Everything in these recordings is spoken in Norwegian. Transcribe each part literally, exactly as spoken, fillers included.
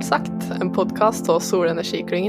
Solsagt, en podcast av Solenergiklyngen.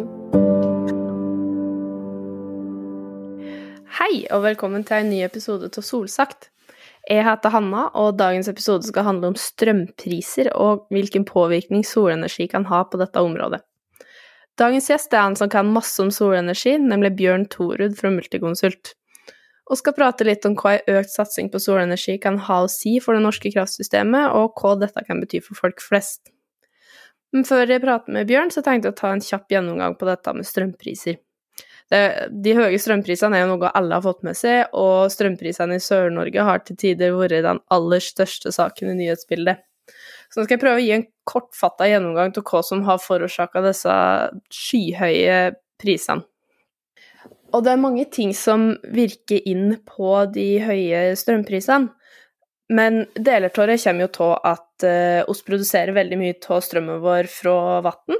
Hei, og velkommen til en ny episode av Solsagt. Jeg heter Hanna, og dagens episode skal handle om strømpriser og hvilken påvirkning solenergi kan ha på dette området. Dagens gjest er en som kan masse om solenergi, nemlig Bjørn Thorud fra Multiconsult. Og skal prate litt om hva en økt satsing på solenergi kan ha å si for det norske kraftsystemet, og hva dette kan bety for folk flest. Men før jeg prater med Bjørn, så tenkte jeg å ta en kjapp gjennomgang på dette med strømpriser. Det, de høye strømprisene er jo noe alle har fått med seg, og strømprisene i Sør-Norge har til tider vært den aller største saken i nyhetsbildet. Så nå skal jeg prøve å gi en kortfattet gjennomgang til hva som har forårsaket disse skyhøye prisene. Og det er mange ting som virker inn på de høye strømprisene, men deler av det kommer jo til at uh, oss produserer veldig mye av strømmen vår fra vatten.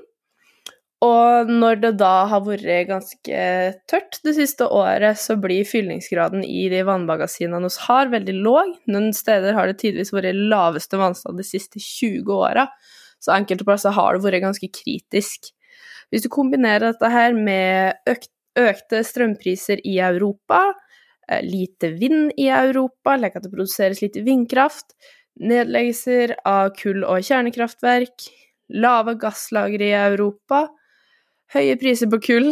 Og når det da har vært ganske tørt det siste året, så blir fyllingsgraden i de vannmagasinene oss har veldig låg. Noen steder har det tidvis vært laveste vannstand de siste tjue årene, så enkelte plasser har det vært ganske kritisk. Hvis du kombinerer dette her med økt, økte strømpriser i Europa, lite vind i Europa, lek at det produseres lite vindkraft, nedleggelser av kull- og kjernekraftverk, lave gasslagre i Europa, høye priser på kull,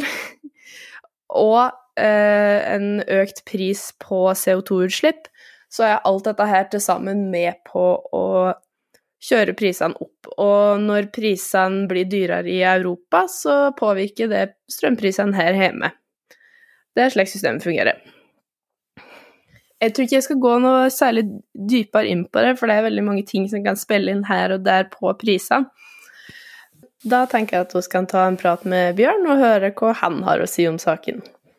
og eh, en økt pris på C O to utslipp, så er alt dette her til sammen med på å kjøre prisene opp. Og når prisene blir dyrere i Europa, så påvirker det strømprisene her hjemme. Det er slik systemet fungerer. Jeg tror ikke jeg skal gå noe særlig dypere inn på det, for det er veldig mange ting som kan spille inn her og der på prisene. Da tenker jeg at vi kan ta en prat med Bjørn og høre hva han har å si om saken.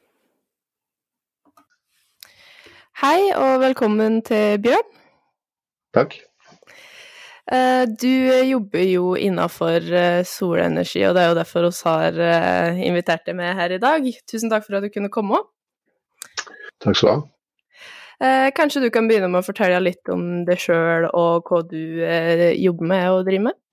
Hei, og velkommen til Bjørn. Takk. Du jobber jo innenfor solenergi, og det er jo derfor vi har invitert deg med her i dag. Tusen takk for at du kunne komme. Takk skal du ha. Eh, kanskje du kan begynne med å fortelle litt om deg selv og hva du eh, jobber med og driver med?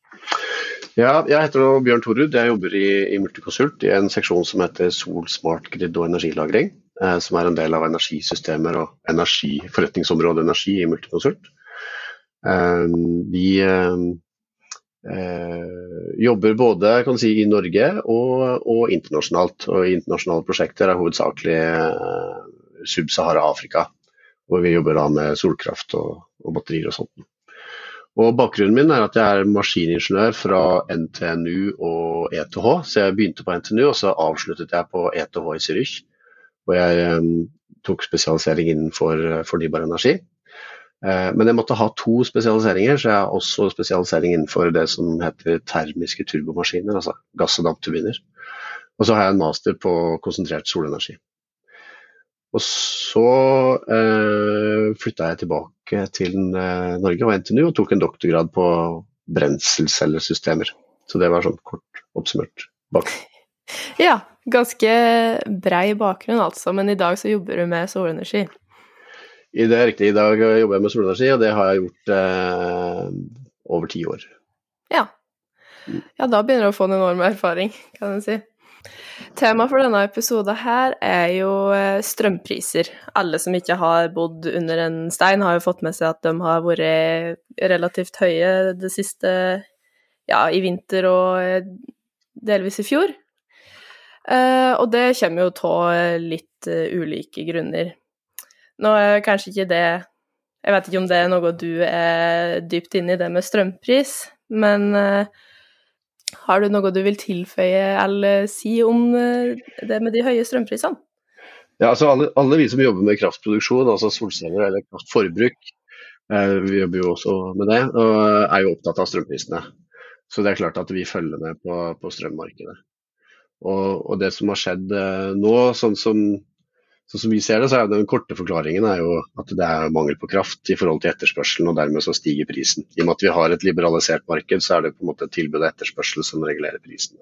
Ja, jeg heter Bjørn Thorud. Jeg jobber i, i Multiconsult i en seksjon som heter Sol, Smart Grid og energilagring, eh, som er en del av energisystemer og energi, forretningsområdet energi i Multiconsult. Eh, vi eh, eh, jobber både kan si, i Norge og, og internasjonalt, og internasjonale prosjekter er hovedsakelig eh, Sub-Sahara-Afrika, hvor vi jobber da med solkraft og, og batterier og sånt. Og bakgrunnen min er at jeg er maskiningeniør fra N T N U og E T H, så jeg begynte på N T N U, og så avsluttet jeg på E T H i Zürich, hvor jeg um, tok spesialisering innenfor fornybar energi. Uh, men jeg måtte ha to spesialiseringer, så jeg har også spesialisering innenfor det som heter termiske turbomaskiner, altså gass- og dampturbiner. Og så har jeg en master på konsentrert solenergi. Og så eh, flyttet jeg tilbake til eh, Norge og N T N U og tok en doktorgrad på brenselcellesystemer. Så det var sånn kort oppsummert bak. Ja, ganske brei bakgrunn altså, men i dag så jobber du med solenergi. I det er riktig, i dag jobber jeg med solenergi, og det har jeg gjort eh, over ti år. Ja. Ja, da begynner du å få en enorm erfaring, kan jeg si. Tema for denne episoden her er jo strømpriser. Alle som ikke har bodd under en stein har jo fått med seg at de har vært relativt høye det siste, ja, i vinter og delvis i fjor. Og det kommer jo til litt ulike grunner. Nå er kanskje ikke det, jeg vet ikke om det er noe du er dypt inne i det med strømpris, men har du noe du vil tilføye eller si om det med de høye strømprisene? Ja, altså alle, alle vi som jobber med kraftproduksjon, altså solceller eller kraftforbruk, eh, vi jobber jo også med det, og er jo opptatt av strømprisene. Så det er klart at vi følger med på, på strømmarkedet. Og, og det som har skjedd eh, nå, sånn som, sånn som vi ser det, så er den korte forklaringen er jo at det er mangel på kraft i forhold til etterspørselen, og dermed så stiger prisen. I og med at vi har et liberalisert marked, så er det på en måte et tilbud og etterspørsel som regulerer prisen.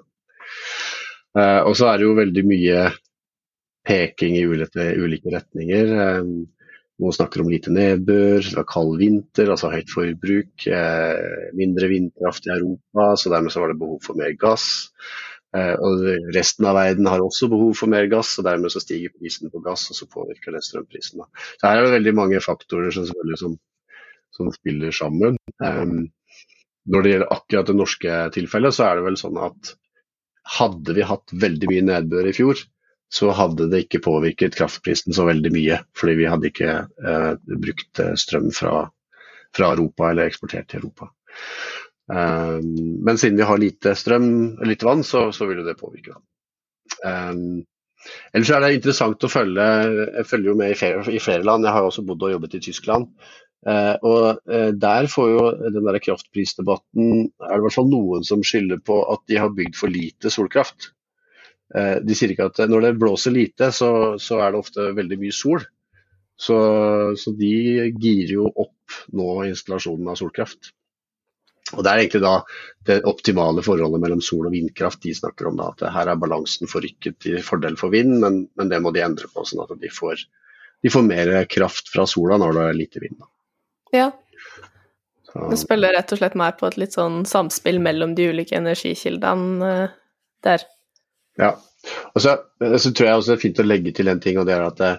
Uh, og så er det jo veldig mye peking i ulike, ulike retninger. Uh, Noen snakker om lite nedbør, det var kald vinter, altså høyt forbruk, eh, mindre vindkraft i Europa, så dermed så var det behov for mer gass. Eh, og resten av verden har også behov for mer gass, og dermed så stiger prisen på gass, og så påvirker det strømprisen. Da. Så her er det veldig mange faktorer som, som, som spiller sammen. Um, når det gjelder akkurat det norske tilfellet, så er det vel sånn at hadde vi hatt veldig mye nedbør i fjor, så hadde det ikke påvirket kraftprisen så veldig mye, fordi vi hadde ikke eh, brukt strøm fra, fra Europa eller eksportert til Europa. Um, men siden vi har lite strøm, lite vann, så, så vil det påvirke. Um, ellers er det interessant å følge, jeg følger jo med i flere, i flere land, jeg har også bodd og jobbet i Tyskland, uh, og uh, der får jo den der kraftprisdebatten, er det i hvert fall noen som skylder på at de har bygd for lite solkraft. Uh, de sier ikke at når det blåser lite, så, så er det ofte veldig mye sol, så, så de girer jo opp nå installasjonen av solkraft. Og det er egentlig da det optimale forholdet mellom sol- og vindkraft de snakker om da, at her er balansen forrykket til fordel for vind, men, men det må de endre på, sånn at de får, de får mer kraft fra sola når det er lite vind. Da. Ja, så. Det spiller rett og slett mer på et litt sånn samspill mellom de ulike energikildene uh, der. Ja, og så, så tror jeg også det er fint å legge til en ting, og det er at det,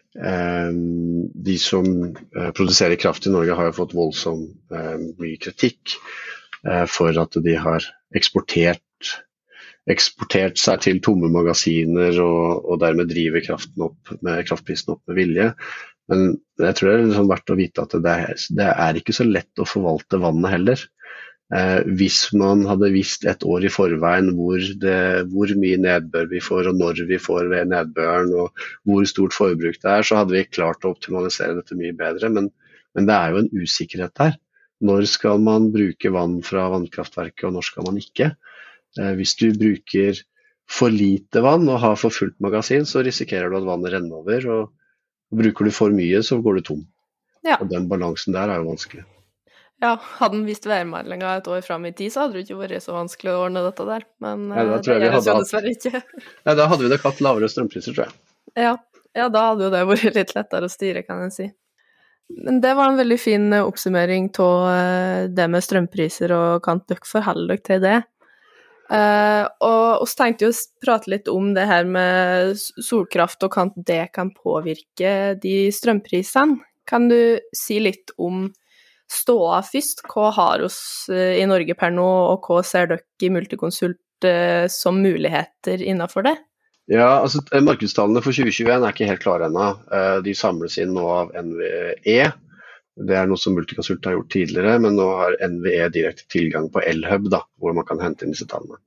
de som produserer kraft i Norge har jo fått voldsom mye kritikk for at de har eksportert, eksportert seg til tomme magasiner og, og dermed driver kraften opp med, kraftprisen opp med vilje. Men jeg tror det er liksom verdt å vite at det er, det er ikke så lett å forvalte vannet heller. Eh, hvis man hadde visst et år i forveien hvor, det, hvor mye nedbør vi får og når vi får ved nedbøren og hvor stort forbruk det er, så hadde vi klart å optimalisere dette mye bedre, men, men det er jo en usikkerhet der. Når skal man bruke vann fra vannkraftverket og når skal man ikke? Eh, hvis du bruker for lite vann og har for fullt magasin, så risikerer du at vannet renner over, og, og bruker du for mye, så går du tom. Ja. Og den balansen der er jo vanskelig. Ja, hadde den vist værmeldinga et år frem i tid, så hadde det ikke vært så vanskelig å ordne dette der. Men ja, da tror jeg det vi hadde gjør det dessverre ikke. Ja, da hadde vi nok hatt lavere strømpriser, tror jeg. Ja, ja, da hadde jo det vært litt lettere å styre, kan jeg si. Men det var en veldig fin oppsummering av det med strømpriser, og kan dere forholde dere til det? Uh, og vi tenkte jo å prate litt om det her med solkraft, og kan det kan påvirke de strømprisene. Kan du si litt om ståa først? Hva har oss i Norge per nå, og hva ser dere i Multiconsult som muligheter innenfor det? Ja, altså markedstallene for tjue tjueen er ikke helt klare ennå. De samles inn nå av N V E. Det er noe som Multiconsult har gjort tidligere, men nå har N V E direkte tilgang på Elhub, da, hvor man kan hente inn disse tallene.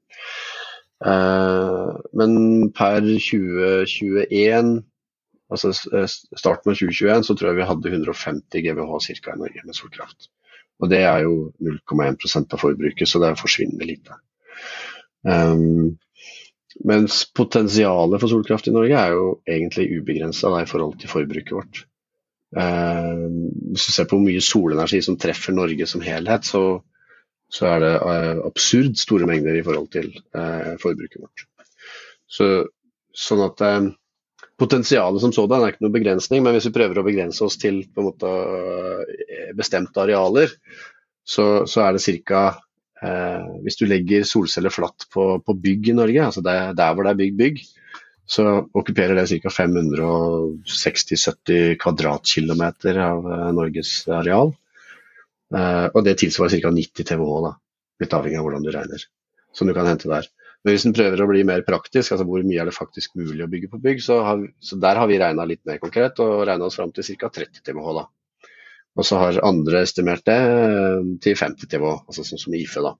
Men per tjue tjueen, altså starten av tjue tjueen, så tror jeg vi hadde hundre og femti gigawatt cirka i Norge med solkraft. Og det er jo null komma én prosent av forbruket, så det forsvinner lite. Um, mens potensialet for solkraft i Norge er jo egentlig ubegrenset da, i forhold til forbruket vårt. Um, hvis du ser på hvor mye solenergi som treffer Norge som helhet, så, så er det uh, absurd store mengder i forhold til uh, forbruket vårt. Så, sånn at um, potensialet som sådan er ikke noe begrensning, men hvis vi prøver å begrense oss til på en måte bestemte arealer, så, så er det cirka, eh, hvis du legger solceller flatt på, på bygg i Norge, altså der, der hvor det er bygg bygg, så okkuperer det cirka fem hundre seksti til sytti kvadratkilometer av eh, Norges areal, eh, og det tilsvarer cirka nitti terawattimer da, litt avhengig av hvordan du regner, som du kan hente der. Men hvis den prøver å bli mer praktisk, altså hvor mye er det faktisk mulig å bygge på bygg, så, har, så der har vi regnet litt mer konkret, og regnet oss frem til cirka tretti terawattimer da. Og så har andre estimert det til femti terawattimer, altså sånn som I F E da.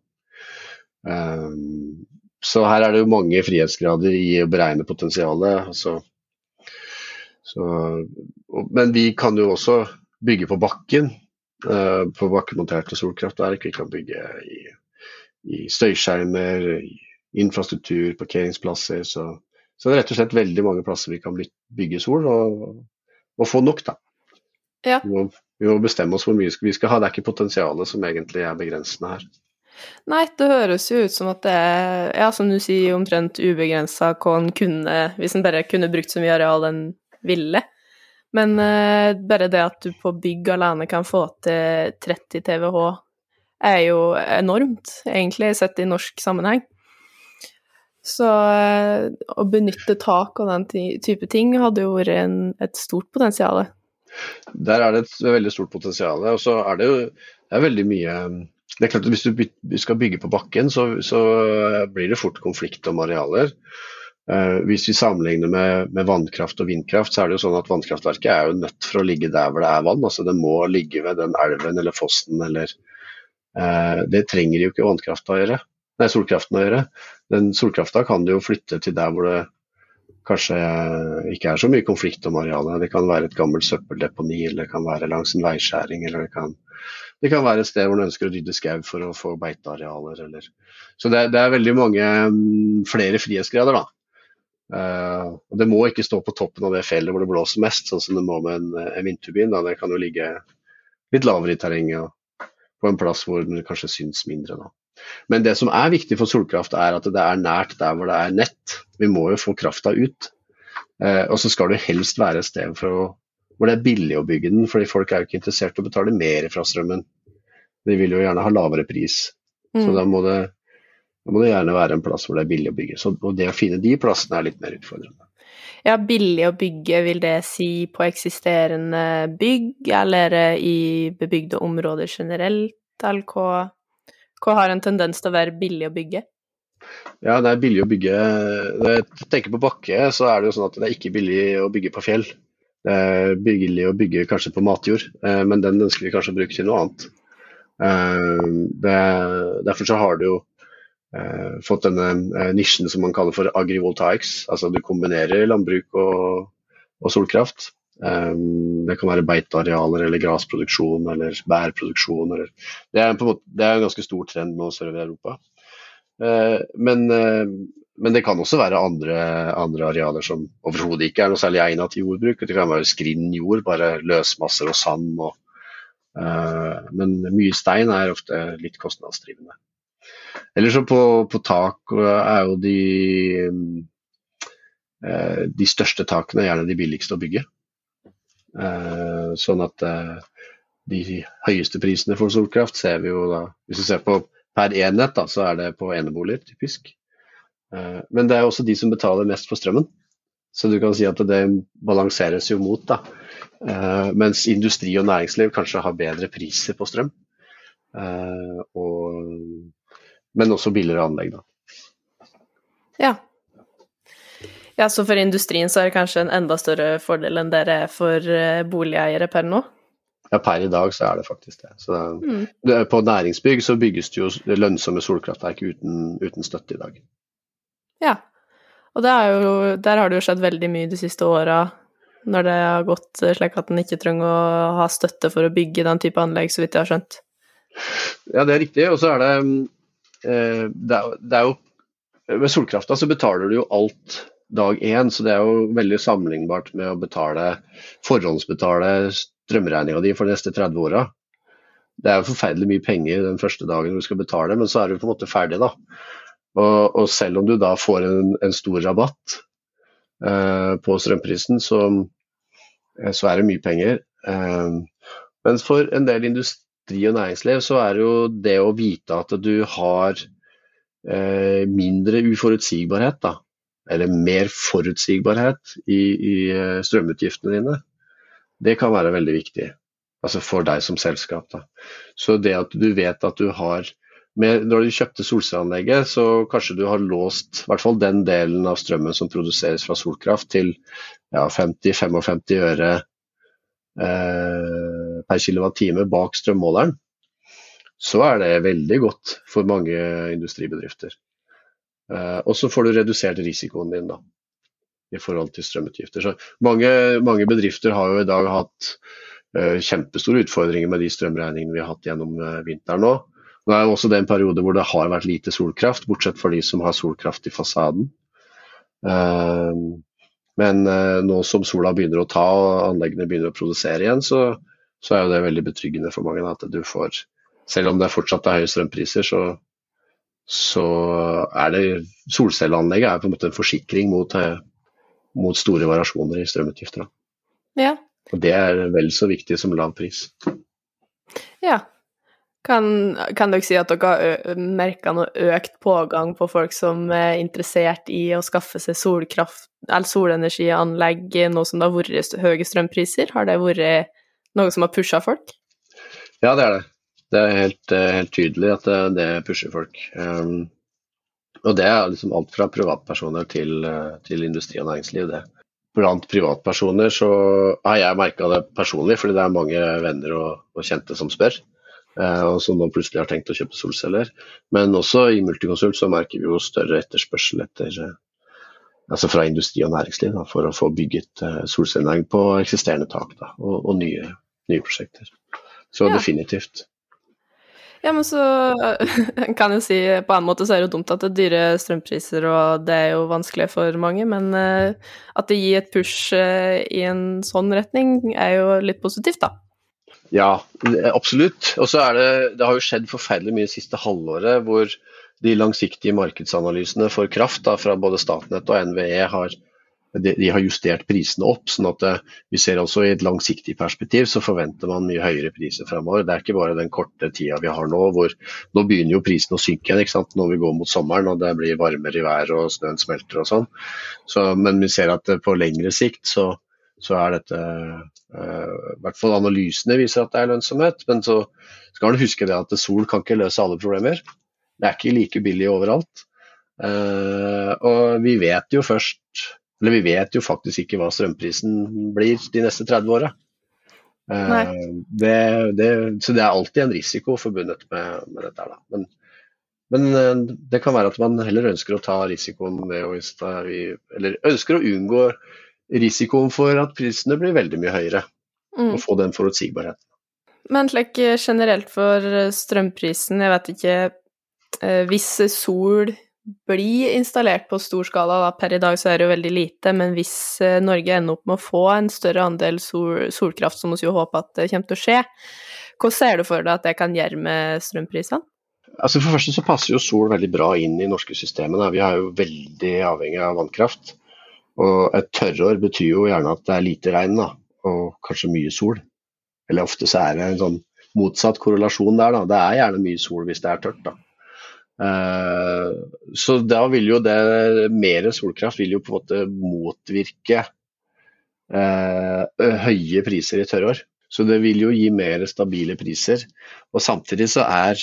Um, så her er det jo mange frihetsgrader i å beregne potensialet, altså. Så, og, men vi kan jo også bygge på bakken, uh, på bakkemonterte solkraftverk, vi kan bygge i, i støyskjermer, i infrastruktur, parkeringsplasser, så, så det er rett og slett veldig mange plasser vi kan bygge sol og, og få nok da. Ja. Vi, må, vi må bestemme oss hvor mye vi skal ha, det er ikke potensialet som egentlig er begrensende her. Nei, det høres jo ut som at det er, ja, som du sier, omtrent ubegrenset hva en kunne, hvis en bare kunne brukt så mye areal en ville. Men uh, bare det at du på bygg alene kan få til tretti terawattimer er jo enormt, egentlig, sett i norsk sammenheng. Så uh, å benytte tak og den type ting hadde jo vært en, et stort potensial. Der er det et veldig stort potensial, og så er det jo det er veldig mye. Det er klart at hvis du skal bygge på bakken, så, så blir det fort konflikt om arealer. Uh, hvis vi sammenligner med, med vannkraft og vindkraft, så er det jo sånn at vannkraftverket er jo nødt for å ligge der hvor det er vann. Altså det må ligge ved den elven eller fossen, eller uh, det trenger jo ikke vannkraften å gjøre. Nei, solkraften å gjøre. Den solkraften kan du jo flytte til der hvor det kanskje ikke er så mye konflikt om arealet. Det kan være et gammelt søppeldeponi, eller det kan være langs en veiskjæring, eller det kan, det kan være et sted hvor du ønsker å rydde skau for å få beitearealer. Eller. Så det, det er veldig mange um, flere frihetsgrader da. Uh, og det må ikke stå på toppen av det fjellet hvor det blåser mest, sånn som det må med en, en vindturbin. Da. Det kan jo ligge litt lavere i terrenget og på en plass hvor det kanskje syns mindre da. Men det som er viktig for solkraft er at det er nært der hvor det er nett. Vi må jo få krafta ut. Eh, og så skal det helst være et sted for å, hvor det er billig å bygge den, fordi folk er jo ikke interessert i å betale mer fra strømmen. De vil jo gjerne ha lavere pris. Mm. Så da må, det, da må det gjerne være en plass hvor det er billig å bygge. Så, og det å finne de plassene er litt mer utfordrende. Ja, billig å bygge, vil det si på eksisterende bygg, eller i bebygde områder generelt, eller hva? Hva har en tendens til å være billig å bygge? Ja, det er billig å bygge. Når jeg tenker på bakke, så er det jo sånn at det er ikke billig å bygge på fjell. Det er billig å bygge kanskje på matjord, men den ønsker vi kanskje å bruke til noe annet. Det, derfor så har du jo fått denne nisjen som man kaller for agrivoltaics. Altså du kombinerer landbruk og, og solkraft. Um, det kan være beitearealer eller grasproduksjon eller bærproduksjon eller. Det er, på en måte, det er en ganske stor trend nå sør i Europa, uh, men, uh, men det kan også være andre, andre arealer som overhodet ikke er noe særlig egnet til jordbruk. Det kan være skrinn jord, bare løsmasser og sand og, uh, men mye stein er ofte litt kostnadsdrivende. Eller så på, på tak er jo de uh, de største takene gjerne de billigste å bygge. Uh, sånn at uh, de høyeste prisene for solkraft ser vi jo da, hvis vi ser på per enhet da, så er det på eneboliger typisk. Uh, men det er også de som betaler mest for strømmen, så du kan si at det balanseres jo mot da, uh, mens industri og næringsliv kanskje har bedre priser på strøm, uh, og, men også billigere anlegg da. Ja. Ja, så for industrien så er det kanskje en enda større fordel enn dere er for boligeiere per nå? Ja, per i dag så er det faktisk det. Så mm. det på næringsbygg så bygges det jo lønnsomme solkraftverk uten, uten støtte i dag. Ja, og det er jo, der har det jo skjedd veldig mye de siste årene, når det har gått slik at den ikke trenger å ha støtte for å bygge den type anlegg, så vidt jeg har skjønt. Ja, det er riktig, og så er det, eh, det, er, det er jo, med solkrafta så betaler du jo alt dag én, så det er jo veldig sammenlignbart med å betale, forhåndsbetale strømregninga di for de neste tretti åra. Det er jo forferdelig mye penger den første dagen du skal betale, men så er du på en måte ferdig da. Og, og selv om du da får en, en stor rabatt eh, på strømprisen, så, så er det mye penger. Eh, men for en del industri og næringsliv så er det jo det å vite at du har eh, mindre uforutsigbarhet da, eller mer forutsigbarhet i, i strømutgiftene dine, det kan være veldig viktig, altså for deg som selskap da. Så det at du vet at du har, med, når du kjøpte solcelleanlegget, så kanskje du har låst, i hvert fall den delen av strømmen som produseres fra solkraft, til ja, femti til femtifem øre eh, per kilowattime bak strømmåleren, så er det veldig godt for mange industribedrifter. Uh, og så får du redusert risikoen din da, i forhold til strømutgifter. Så mange, mange bedrifter har jo i dag hatt uh, kjempestore utfordringer med de strømregningene vi har hatt gjennom uh, vinteren nå. Nå er jo også det en periode hvor det har vært lite solkraft, bortsett for de som har solkraft i fasaden. Uh, men uh, nå som sola begynner å ta og anleggene begynner å produsere igjen, så, så er jo det veldig betryggende for mange da, at du får, selv om det fortsatt er høye strømpriser, så så er det solcelleanlegget er på en måte en forsikring mot, mot store variasjoner i strømutgifter. Ja, Og det er vel så viktig som lav pris. Ja. Kan, kan dere si at dere har merket noe økt pågang på folk som er interessert i å skaffe seg solkraft, eller solenergianlegg, nå som det har vært høye strømpriser? Har det vært noe som har pushet folk? Ja, det er det. Det er helt, helt tydelig at det, det pusher folk. Um, og det er liksom alt fra privatpersoner til, til industri og næringsliv, det. Blant privatpersoner så har jeg merket det personlig, fordi det er mange venner og, og kjente som spør. Og som nå plutselig har tenkt å kjøpe solceller. Men også i Multiconsult så merker vi jo større etterspørsel etter, altså fra industri og næringsliv da, for å få bygget solcelleanlegg på eksisterende tak da, og, og nye, nye prosjekter. Så ja. Definitivt. Ja, men så kan jeg si på en måte så er det jo dumt at det er dyre strømpriser, og det er jo vanskelig for mange, men at det gir et push i en sånn retning er jo litt positivt da. Ja, absolutt. Og så er det, det har jo skjedd forferdelig mye siste halvåret, hvor de langsiktige markedsanalysene for kraft da, fra både Statnett og N V E har, de, de har justert prisene opp, sånn at det, vi ser også i et langsiktig perspektiv så forventer man mye høyere priser fremover. Det er ikke bare den korte tida vi har nå, hvor nå begynner jo prisen å synke igjen, ikke sant? Når vi går mot sommeren og det blir varmere i vær og snøen smelter og sånn. Så, men vi ser at på lengre sikt så så er dette, uh, i hvert fall analysene viser at det er lønnsomhet, men så skal man huske det at sol kan ikke løse alle problemer. Det er ikke like billig overalt. Uh, og vi vet jo først, eller vi vet jo faktisk ikke hva strømprisen blir de neste tretti årene. Uh, det, det, så det er alltid en risiko forbundet med, med dette da. Men, men uh, det kan være at man heller ønsker å ta risikoen med å, eller ønsker å unngå risikoen for at prisene blir veldig mye høyere, mm. og få den forutsigbarheten. Men like, generelt for strømprisen, jeg vet ikke, eh, hvis sol blir installert på stor skala, da, per i dag så er det jo veldig lite, men hvis eh, Norge ender opp med å få en større andel sol, solkraft, som vi jo håper at det kommer til å skje, hva ser du for deg at det kan gjøre med strømprisene? Altså for første så passer jo sol veldig bra inn i norske systemet. Da. Vi er jo veldig avhengig av vannkraft. Og et tørrår betyr jo gjerne at det er lite regn da, og kanskje mye sol. Eller ofte så er det en sånn motsatt korrelasjon der da. Det er gjerne mye sol hvis det er tørt da. Uh, så da vil jo det, mer solkraft vil jo på en måte motvirke uh, høye priser i tørrår. Så det vil jo gi mer stabile priser. Og samtidig så er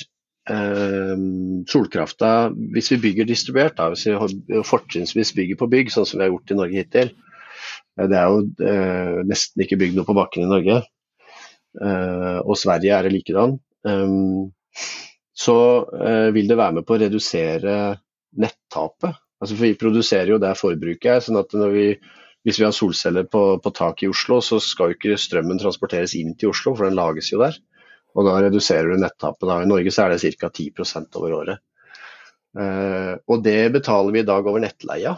Uh, solkrafta, hvis vi bygger distribuert da, hvis vi fortrinnsvis bygger på bygg, sånn som vi har gjort i Norge hittil, uh, det er jo uh, nesten ikke bygd noe på bakken i Norge, uh, og Sverige er det likedan, um, så uh, vil det være med på å redusere nettapet. Altså, for vi produserer jo der forbruket er, sånn at når vi, hvis vi har solceller på, på tak i Oslo, så skal jo ikke strømmen transporteres inn til Oslo, for den lages jo der. Og da reduserer du nettapet. Da. I Norge så er det ca ti prosent over året. Uh, og det betaler vi i dag over nettleia.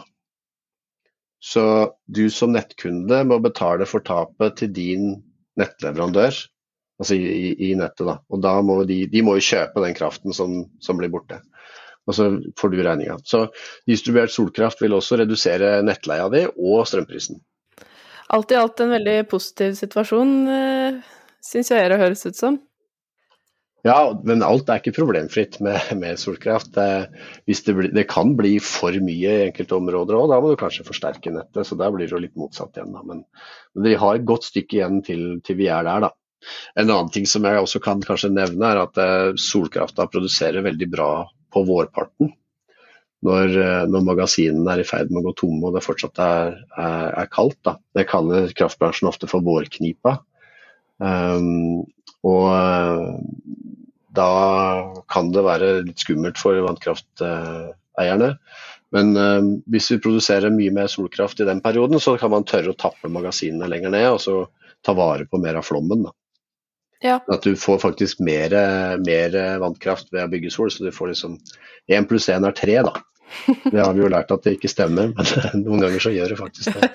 Så du som nettkunde må betale for tapet til din nettleverandør, altså i, i, i nettet da. Og da må de, de må jo kjøpe den kraften som, som blir borte. Og så får du regninga. Så distribuert solkraft vil også redusere nettleia di og strømprisen. Alt i alt en veldig positiv situasjon, synes jeg det høres ut som. Ja, men alt er ikke problemfritt med, med solkraft. Det, hvis det, blir, det kan bli for mye i enkelte områder også, da må du kanskje forsterke nettet, så der blir det jo litt motsatt igjen. Da. Men, men de har et godt stykke igjen til, til vi er der da. En annen ting som jeg også kan kanskje nevne er at eh, solkrafta produserer veldig bra på vårparten. Når, når magasinene er i ferd med å gå tomme og det fortsatt er, er, er kaldt. Da. Det kaller kraftbransjen ofte for vårknipa. Um, og da kan det være litt skummelt for vannkrafteierne. Men uh, hvis vi produserer mye mer solkraft i den perioden, så kan man tørre å tappe magasinene lenger ned, og så ta vare på mer av flommen. Da. Ja. At du får faktisk mer, mer vannkraft ved å bygge sol, så du får liksom én pluss én er tre da. Det har vi jo lært at det ikke stemmer, men noen ganger så gjør det faktisk det.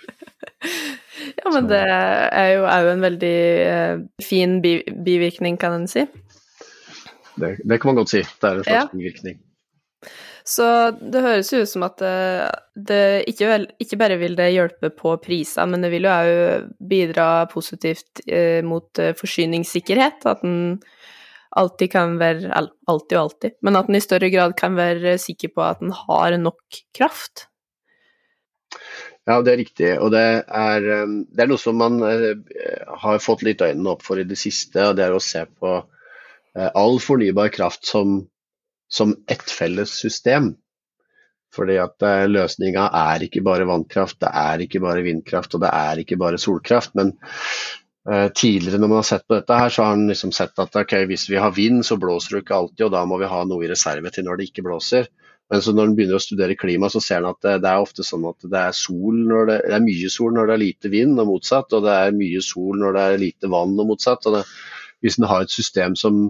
Ja, men det er jo, er jo en veldig uh, fin bi bivirkning, kan en si. Det, det kan man godt si. Det er en slags ja. bivirkning. Så det høres jo ut som at det, det ikke, vel, ikke bare vil det hjelpe på priser, men det vil jo også bidra positivt eh, mot eh, forsyningssikkerhet, at den alltid kan være, alltid og alltid, men at den i større grad kan være sikker på at den har nok kraft. Ja, det er riktig, og det er, det er noe som man har fått litt øynene opp for i det siste, og det er å se på all fornybar kraft som, som ett felles system. Fordi at løsningen er ikke bare vannkraft, det er ikke bare vindkraft, og det er ikke bare solkraft, men uh, tidligere når man har sett på dette her, så har man liksom sett at okay, hvis vi har vind, så blåser det ikke alltid, og da må vi ha noe i reserve til når det ikke blåser. Men så når man begynner å studere klima, så ser man at det, det er ofte sånn at det er, sol når det, det er mye sol når det er lite vind, og motsatt, og det er mye sol når det er lite vann, og motsatt. Og det, hvis man har et system som,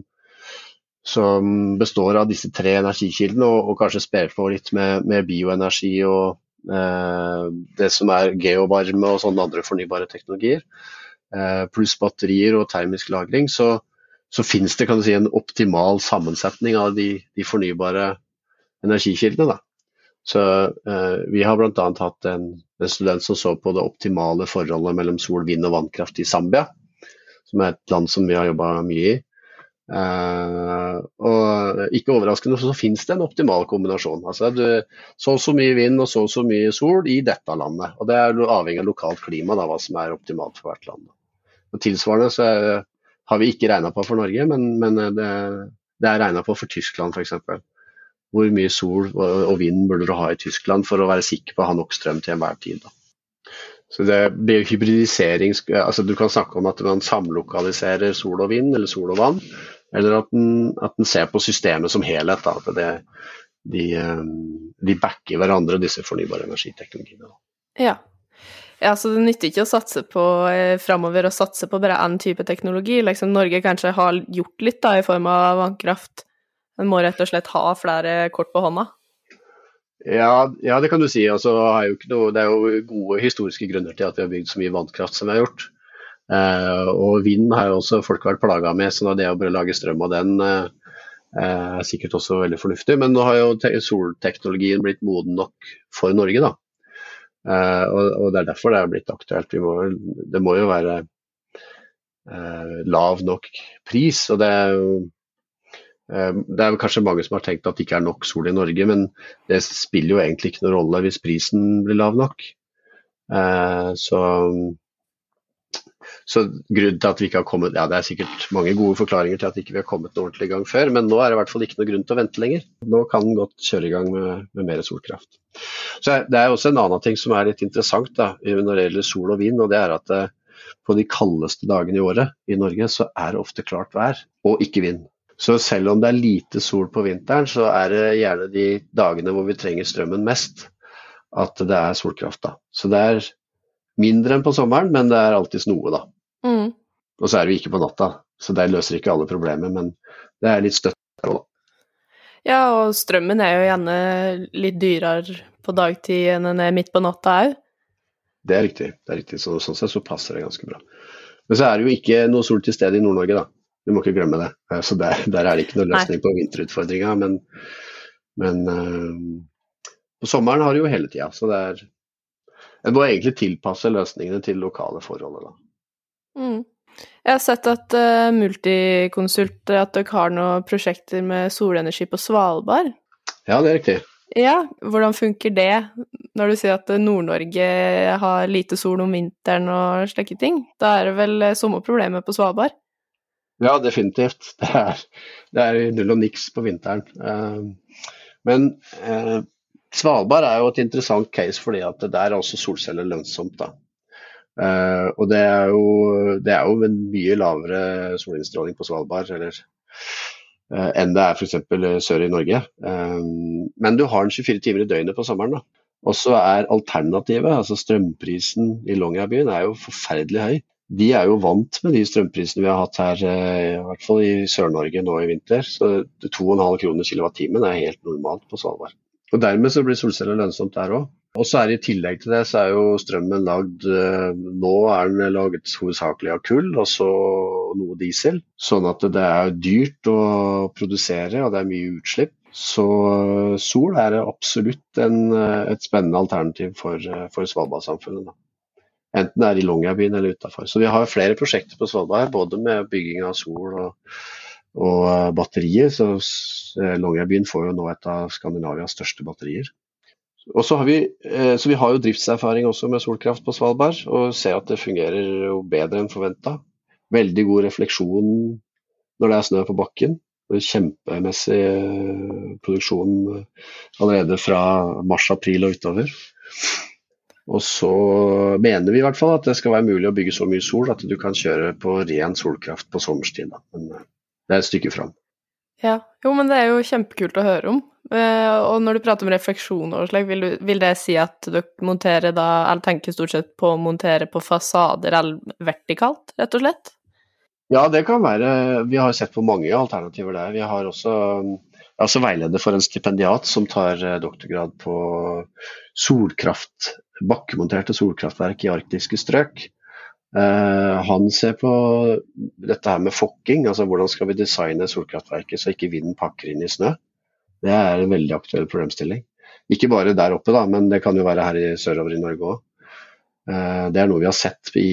som består av disse tre energikildene, og, og kanskje sper på litt med, med bioenergi og eh, det som er geovarme og sånne andre fornybare teknologier, eh, pluss batterier og termisk lagring, så, så finnes det, kan du si, en optimal sammensetning av de, de fornybare energikildene da. Så eh, vi har blant annet hatt en, en student som så på det optimale forholdet mellom sol, vind og vannkraft i Zambia, som er et land som vi har jobbet mye i. Eh, og ikke overraskende så finnes det en optimal kombinasjon. Altså du, så så mye vind og så så mye sol i dette landet, og det er avhengig av lokalt klima da, hva som er optimalt for hvert land. Og tilsvarende så er, har vi ikke regnet på for Norge, men, men det, det er regnet på for Tyskland for eksempel. Hvor mye sol og vind burde du ha i Tyskland for å være sikker på å ha nok strøm til enhver tid. Da. Så det blir hybridisering, altså du kan snakke om at man samlokaliserer sol og vind, eller sol og vann, eller at den, at den ser på systemet som helhet, da, at det, de, de backer hverandre, disse fornybare energiteknologiene. Ja. Ja, så det nytter ikke å satse på eh, fremover og satse på bare en type teknologi. Liksom Norge kanskje har gjort litt da, i form av vannkraft. Man må rett og slett ha flere kort på hånda. Ja, ja det kan du si. Altså, er jo ikke noe, det er jo gode historiske grunner til at vi har bygd så mye vannkraft som vi har gjort. Eh, og vind har jo også folk vært plaget med, så det å bare lage strøm av den eh, er sikkert også veldig fornuftig. Men nå har jo solteknologien blitt moden nok for Norge, da. Eh, og, og det er derfor det er blitt aktuelt. Vi må, det må jo være eh, lav nok pris, og det er jo det er kanskje mange som har tenkt at det ikke er nok sol i Norge, men det spiller jo egentlig ikke noen rolle hvis prisen blir lav nok. Så, så grunnen til at vi ikke har kommet, ja det er sikkert mange gode forklaringer til at ikke vi har kommet noe ordentlig i gang før, men nå er det i hvert fall ikke noe grunn til å vente lenger. Nå kan den godt kjøre i gang med, med mer solkraft. Så det er også en annen ting som er litt interessant da, når det gjelder sol og vind, og det er at på de kaldeste dagene i året i Norge så er det ofte klart vær og ikke vind. Så selv om det er lite sol på vinteren, så er det gjerne de dagene hvor vi trenger strømmen mest, at det er solkraft da. Så det er mindre enn på sommeren, men det er alltid noe da. Mm. Og så er det ikke på natta, så det løser ikke alle problemer, men det er litt støtt da. Ja, og strømmen er jo gjerne litt dyrere på dagtid enn den er midt på natta også. Det er riktig, det er riktig. Så, sånn sett så passer det ganske bra. Men så er det jo ikke noe sol til stede i Nord-Norge da. Du må ikke glemme det. Så der, der er det ikke noe løsning på vinterutfordringa, men, men uh, på sommeren har det jo hele tida, så det er, en må egentlig tilpasse løsningene til lokale forhold da. Mm. Jeg har sett at uh, Multiconsult, at dere har noen prosjekter med solenergi på Svalbard. Ja, det er riktig. Ja, hvordan funker det når du sier at Nord-Norge har lite sol om vinteren og slike ting? Da er det vel samme problemer på Svalbard? Ja, definitivt. Det er, det er null og niks på vinteren. Men eh, Svalbard er jo et interessant case fordi at det er også solceller lønnsomt da. Eh, og det er, jo, det er jo en mye lavere solinnstråling på Svalbard eller, eh, enn det er for eksempel sør i Norge. Eh, men du har den tjuefire timer i døgnet på sommeren da. Og så er alternativet, altså strømprisen i Longyearbyen er jo forferdelig høy. De er jo vant med de strømprisene vi har hatt her, i hvert fall i Sør-Norge nå i vinter. Så to og en halv kroner kilowattimen er helt normalt på Svalbard. Og dermed så blir solceller lønnsomt der også. Og så er det i tillegg til det, så er jo strømmen lagd, nå er den laget hovedsakelig av kull, og så noe diesel. Sånn at det er dyrt å produsere, og det er mye utslipp. Så sol er absolutt en, et spennende alternativ for, for Svalbard-samfunnet da. Enten det er i Longyearbyen eller utenfor. Så vi har flere prosjekter på Svalbard, både med bygging av sol og, og batterier. Så Longyearbyen får jo nå et av Skandinavias største batterier. Og så har vi, så vi har jo driftserfaring også med solkraft på Svalbard, og ser at det fungerer jo bedre enn forventet. Veldig god refleksjon når det er snø på bakken. Kjempemessig produksjon allerede fra mars-april og utover. Og så mener vi i hvert fall at det skal være mulig å bygge så mye sol at du kan kjøre på ren solkraft på sommerstid. Da. Men det er et stykke fram. Ja, jo, men det er jo kjempekult å høre om. Og når du prater om refleksjon og slag, vil, du, vil det si at du monterer da, eller tenker stort sett på å montere på fasader eller vertikalt, rett og slett? Ja, det kan være. Vi har sett på mange alternativer der. Vi har også, jeg er også veileder for en stipendiat som tar doktorgrad på solkraft, bakkemonterte solkraftverk i arktiske strøk. Uh, han ser på dette her med fokking, altså hvordan skal vi designe solkraftverket så ikke vinden pakker inn i snø. Det er en veldig aktuell problemstilling. Ikke bare der oppe da, men det kan jo være her i sørover i Norge også. Det er noe vi har sett i,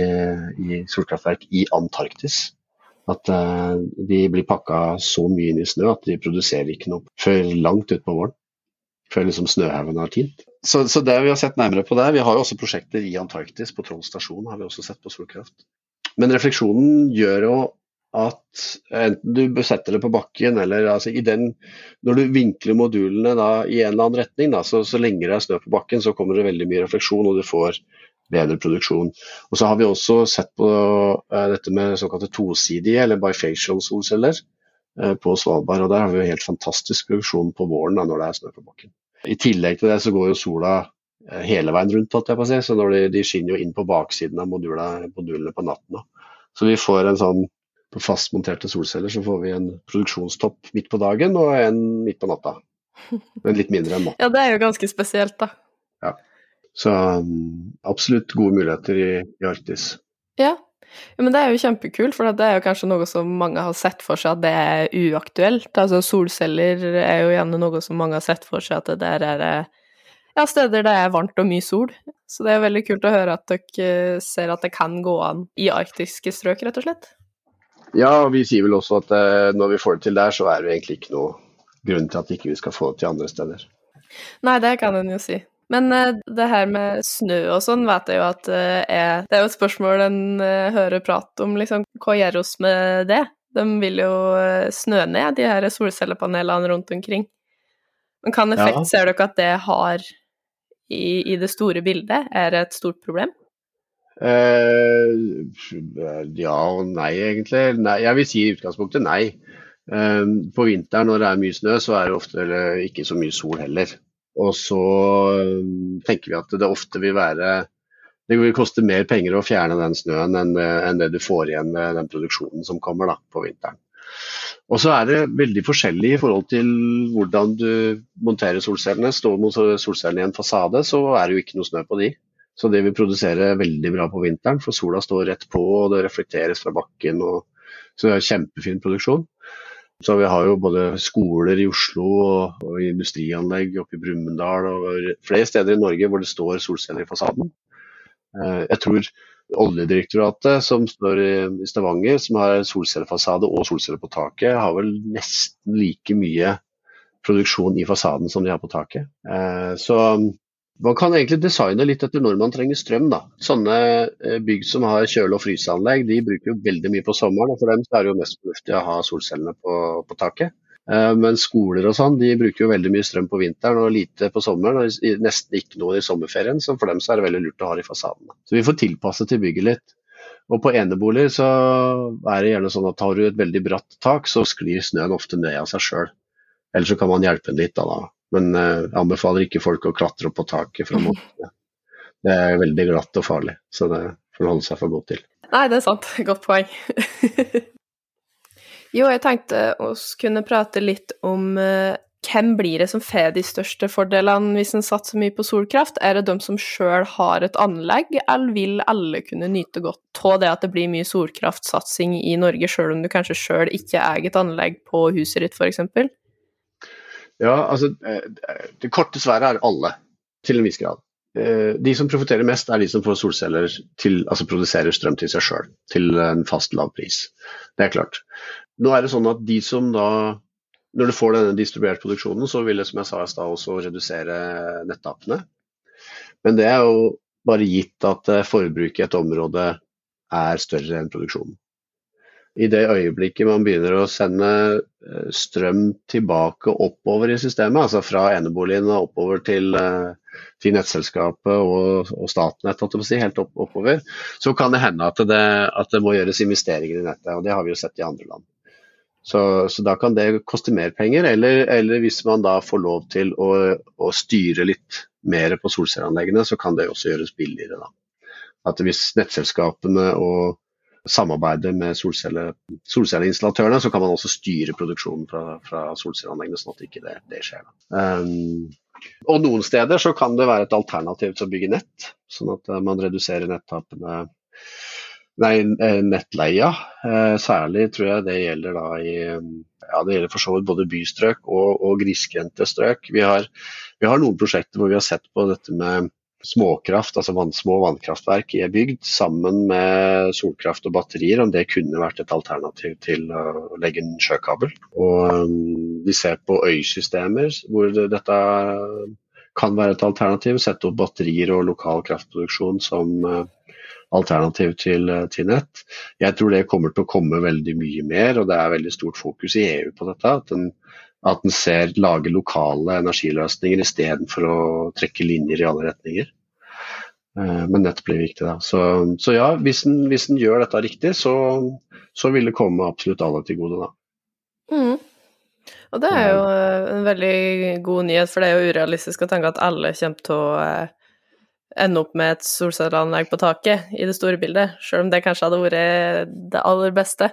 i solkraftverk i Antarktis, at de blir pakket så mye inn i snø at de produserer ikke noe før langt ut på våren, før liksom snøhaven har tint. Så, så det vi har sett nærmere på det, vi har jo også prosjekter i Antarktis, på Troll stasjon har vi også sett på solkraft. Men refleksjonen gjør jo at enten du besetter det på bakken, eller altså i den, når du vinkler modulene da, i en eller annen retning, da, så, så lenge det er snø på bakken, så kommer det veldig mye refleksjon, og du får bedre produksjon. Og så har vi også sett på uh, dette med såkalte tosidige, eller bifacial solceller uh, på Svalbard, og der har vi jo helt fantastisk produksjon på våren da, når det er snø på bakken. I tillegg til det så går jo sola uh, hele veien rundt, holdt jeg på å si, så når de, de skinner jo inn på baksiden av modulene, modulene på natten. Da. Så vi får en sånn, på fastmonterte solceller så får vi en produksjonstopp midt på dagen og en midt på natta. Men litt mindre enn natt. Ja, det er jo ganske spesielt da. Ja. Så um, absolutt gode muligheter i, i Arktis. Ja. ja, men det er jo kjempekult, for det er jo kanskje noe som mange har sett for seg at det er uaktuelt. Altså solceller er jo gjerne noe som mange har sett for seg at det der er ja, steder det er varmt og mye sol. Så det er veldig kult å høre at dere ser at det kan gå an i arktiske strøk, rett og slett. Ja, og vi sier vel også at eh, når vi får det til der, så er det egentlig ikke noe grunn til at ikke vi skal få det til andre steder. Nei, det kan en jo si. Men uh, det her med snø og sånn, vet jeg jo at uh, er, det er jo et spørsmål en uh, hører prat om, liksom, hva gjør oss med det? De vil jo uh, snø ned, de her solcellepanelene rundt omkring. Men hva effekt ja. Ser dere at det har i, i det store bildet? Er det et stort problem? Uh, ja og nei egentlig. Nei, jeg vil si i utgangspunktet nei. Uh, på vinteren når det er mye snø, så er det ofte ikke så mye sol heller. Og så uh, tenker vi at det ofte vil være, det vil koste mer penger å fjerne den snøen enn, enn det du får igjen med den produksjonen som kommer da, på vinteren. Og så er det veldig forskjellig i forhold til hvordan du monterer solcellene. Står mot solcellene i en fasade, så er det jo ikke noe snø på de. Så det vil produsere veldig bra på vinteren, for sola står rett på, og det reflekteres fra bakken, og, så det er kjempefin produksjon. Så vi har jo både skoler i Oslo og, og industrianlegg oppe i Brumunddal, og flere steder i Norge hvor det står solceller i fasaden. Jeg tror Oljedirektoratet som står i, i Stavanger, som har solcellefasade og solceller på taket, har vel nesten like mye produksjon i fasaden som de har på taket. Så man kan egentlig designe litt etter når man trenger strøm da. Sånne bygg som har kjøle- og fryseanlegg, de bruker jo veldig mye på sommeren, og for dem så er det jo mest fornuftig å ha solcellene på, på taket. Men skoler og sånn, de bruker jo veldig mye strøm på vinteren og lite på sommeren, og nesten ikke noe i sommerferien, så for dem så er det veldig lurt å ha det i fasaden. Så vi får tilpasse til bygget litt. Og på eneboliger så er det gjerne sånn at tar du et veldig bratt tak, så sklir snøen ofte ned av seg selv. Eller så kan man hjelpe den litt da da. Men jeg uh, anbefaler ikke folk å klatre opp på taket fra måten. Det er veldig glatt og farlig, så det får holde seg for godt til. Nei, det er sant. Godt poeng. Jo, jeg tenkte oss kunne prate litt om uh, hvem blir det som får de største fordelene hvis en satser mye på solkraft? Er det de som selv har et anlegg, eller vil alle kunne nyte godt av det at det blir mye solkraftsatsing i Norge, selv om du kanskje selv ikke eier et anlegg på huset ditt, for eksempel? Ja, altså, det korte svaret er alle, til en viss grad. De som profiterer mest er de som får solceller til, altså produserer strøm til seg selv, til en fast lav pris. Det er klart. Nå er det sånn at de som da, når du får denne distribuert produksjonen, så vil det, som jeg sa i sted, også redusere nettapene. Men det er jo bare gitt at forbruket i et område er større enn produksjonen. I det øyeblikket man begynner å sende strøm tilbake oppover i systemet, altså fra eneboligen og oppover til, til nettselskapet og, og Statnett, si, helt opp, oppover, så kan det hende at det, at det må gjøres investeringer i nettet, og det har vi jo sett i andre land. Så, så da kan det koste mer penger, eller, eller hvis man da får lov til å, å styre litt mer på solcelleanleggene, så kan det også gjøres billigere da. At hvis nettselskapene og samarbeider med solcelle, solcelleinstallatørene, så kan man også styre produksjonen fra, fra solcelleanleggene, sånn at ikke det, det skjer. Um, og noen steder så kan det være et alternativ til å bygge nett, sånn at man reduserer nettapene, nei, nettleia. Uh, særlig tror jeg det gjelder da i, ja, det gjelder for så vidt både bystrøk og, og grisgrendte strøk. Vi har, vi har noen prosjekter hvor vi har sett på dette med småkraft, altså vann, små vannkraftverk i bygd, sammen med solkraft og batterier, om det kunne vært et alternativ til å legge en sjøkabel. Og um, vi ser på øysystemer, hvor det, dette kan være et alternativ, sette opp batterier og lokal kraftproduksjon som uh, alternativ til, uh, til nett. Jeg tror det kommer til å komme veldig mye mer, og det er veldig stort fokus i E U på dette, at den at den ser lage lokale energiløsninger i stedet for å trekke linjer i alle retninger. Men nett blir viktig da. Så, så ja, hvis den, hvis den gjør dette riktig, så, så vil det komme absolutt alle til gode da. Mm. Og det er jo en veldig god nyhet, for det er jo urealistisk å tenke at alle kommer til å ende opp med et solcelleanlegg på taket i det store bildet, selv om det kanskje hadde vært det aller beste.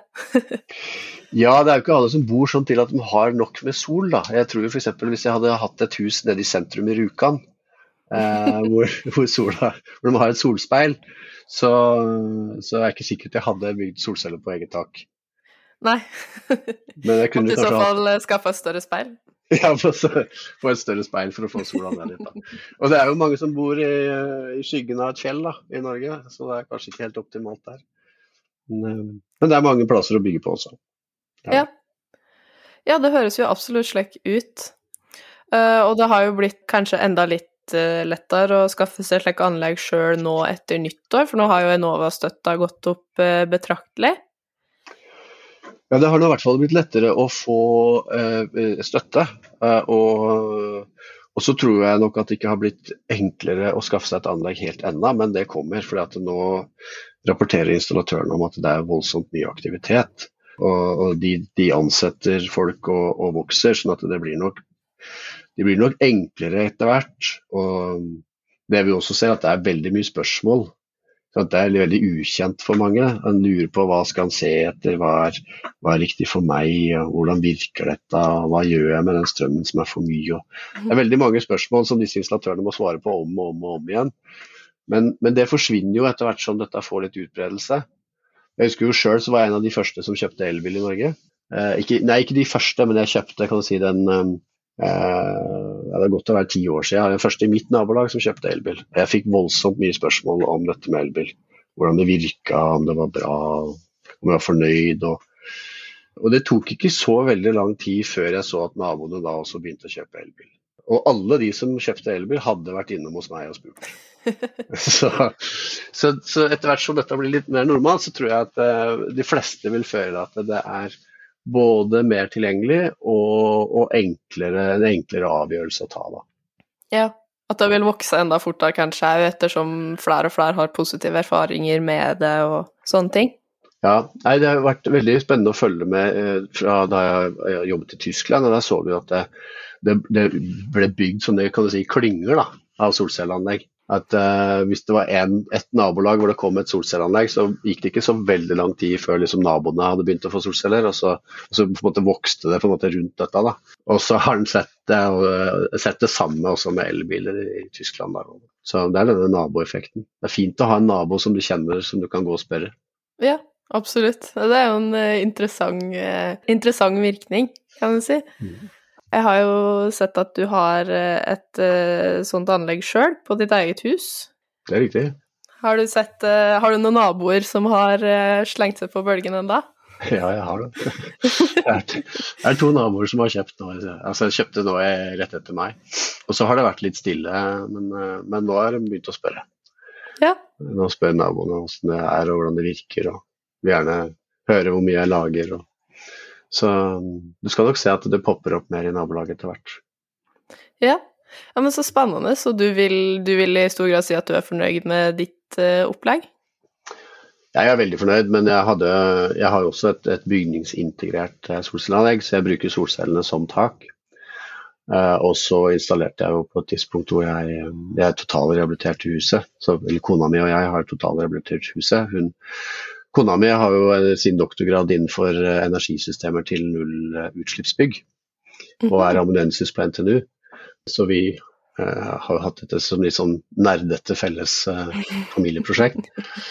Ja, det er jo ikke alle som bor sånn til at de har nok med sol da. Jeg tror for eksempel hvis jeg hadde hatt et hus nede i sentrum i Rjukan, eh, hvor, hvor, sola, hvor de har et solspeil, så, så er jeg ikke sikkert jeg hadde bygd solceller på eget tak. Nei, men jeg kunne måtte i så fall ha... skaffe et større speil. Ja, få et større speil for å få sola ned litt da. Og det er jo mange som bor i, i skyggen av et fjell da, i Norge, så det er kanskje ikke helt optimalt der. Men, men det er mange plasser å bygge på også. Ja. Ja. Ja, det høres jo absolutt slik ut. Uh, og det har jo blitt kanskje enda litt uh, lettere å skaffe seg slik anlegg selv nå etter nyttår, for nå har jo Enova-støtta gått opp uh, betraktelig. Ja, det har nå i hvert fall blitt lettere å få uh, støtte, uh, og, og så tror jeg nok at det ikke har blitt enklere å skaffe seg et anlegg helt enda, men det kommer, fordi at nå rapporterer installatørene om at det er voldsomt mye aktivitet. Og, og de, de ansetter folk og, og vokser, sånn at det blir nok, det blir nok enklere etter hvert. Og det vi også ser at det er veldig mye spørsmål. Så det er veldig ukjent for mange. Han lurer på hva skal han se etter, hva er, hva er riktig for meg, og hvordan virker dette, hva gjør jeg med den strømmen som er for mye. Og det er veldig mange spørsmål som disse installatørene må svare på om og om og om igjen. Men, men det forsvinner jo etter hvert som dette får litt utbredelse. Jeg husker jo selv så var jeg en av de første som kjøpte elbil i Norge. Eh, ikke, nei, ikke de første, men jeg kjøpte, kan du si, den, eh, ja, det er godt å være ti år siden. Jeg var den første i mitt nabolag som kjøpte elbil. Jeg fikk voldsomt mye spørsmål om dette med elbil. Hvordan det virket, om det var bra, om jeg var fornøyd. Og, og det tok ikke så veldig lang tid før jeg så at naboene da også begynte å kjøpe elbil. Og alle de som kjøpte elbil hadde vært innom hos meg og spurt. så, så, så etter hvert som dette blir litt mer normalt, så tror jeg at uh, de fleste vil føle at det er både mer tilgjengelig og, og enklere, en enklere avgjørelse å ta da. Ja, at det vil vokse enda fortere kanskje, ettersom flere og flere har positive erfaringer med det og sånne ting. Ja, nei, det har vært veldig spennende å følge med eh, fra da jeg, jeg jobbet i Tyskland, og der så vi at det, det, det ble bygd sånne, kan du si, klynger da, av solcelleanlegg. At uh, hvis det var en, et nabolag hvor det kom et solcelleanlegg, så gikk det ikke så veldig lang tid før liksom, naboene hadde begynt å få solceller, og så, og så på en måte, vokste det på en måte rundt dette. Da. Og så har den sett det, og, sett det samme også med elbiler i, i Tyskland. Da. Så det er denne naboeffekten. Det er fint å ha en nabo som du kjenner, som du kan gå og spørre. Ja, absolutt. Det er jo en uh, interessant, uh, interessant virkning, kan du si. Mm. Jeg har jo sett at du har et uh, sånt anlegg selv på ditt eget hus. Det er riktig. Har du sett, uh, har du noen naboer som har uh, slengt seg på bølgen enda? Ja, jeg har det. Det er, det er to naboer som har kjøpt nå. Altså, jeg kjøpte nå rett etter meg. Og så har det vært litt stille, men, men nå har de begynt å spørre. Ja. Nå spør naboene hvordan det er og hvordan det virker, og vil gjerne høre hvor mye jeg lager. Og... Så du skal nok se at det popper opp mer i nabolaget etter hvert. Ja. Ja, men så spennende. Så du vil, du vil i stor grad si at du er fornøyd med ditt uh, opplegg? Jeg er veldig fornøyd, men jeg, hadde, jeg har også et, et bygningsintegrert solcelleanlegg, så jeg bruker solcellene som tak. Uh, og så installerte jeg jo på et tidspunkt hvor jeg, jeg er totalrehabilitert i huset. Så, eller kona mi og jeg har totalrehabilitert huset. Hun, kona mi har jo sin doktorgrad innenfor energisystemer til nullutslippsbygg, og er amanuensis på N T N U. Så vi uh, har hatt dette som litt sånn nerdete felles uh, familieprosjekt.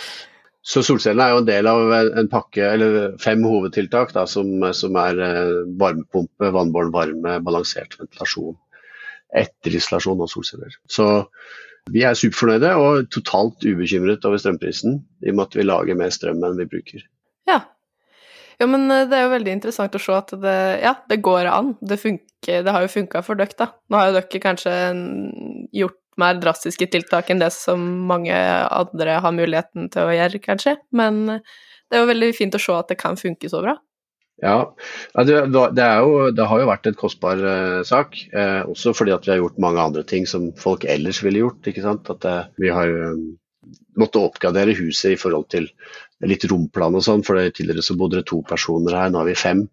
Så solcellene er jo en del av en pakke, eller fem hovedtiltak da, som, som er varmepumpe, vannbåren varme, balansert ventilasjon, etterinstallasjon og solceller. Så vi er superfornøyde og totalt ubekymret over strømprisen, i og med at vi lager mer strøm enn vi bruker. Ja. Ja, men det er jo veldig interessant å se at det, ja, det går an. Det, funker, det har jo funket for dere da. Nå har jo dere kanskje gjort mer drastiske tiltak enn det som mange andre har muligheten til å gjøre, kanskje. Men det er jo veldig fint å se at det kan funke så bra. Ja, det, det, er jo, det har jo vært et kostbar uh, sak, uh, også fordi at vi har gjort mange andre ting som folk ellers ville gjort, ikke sant? At uh, vi har um, måttet oppgradere huset i forhold til litt romplan og sånn, for tidligere så bodde det to personer her, nå har vi fem.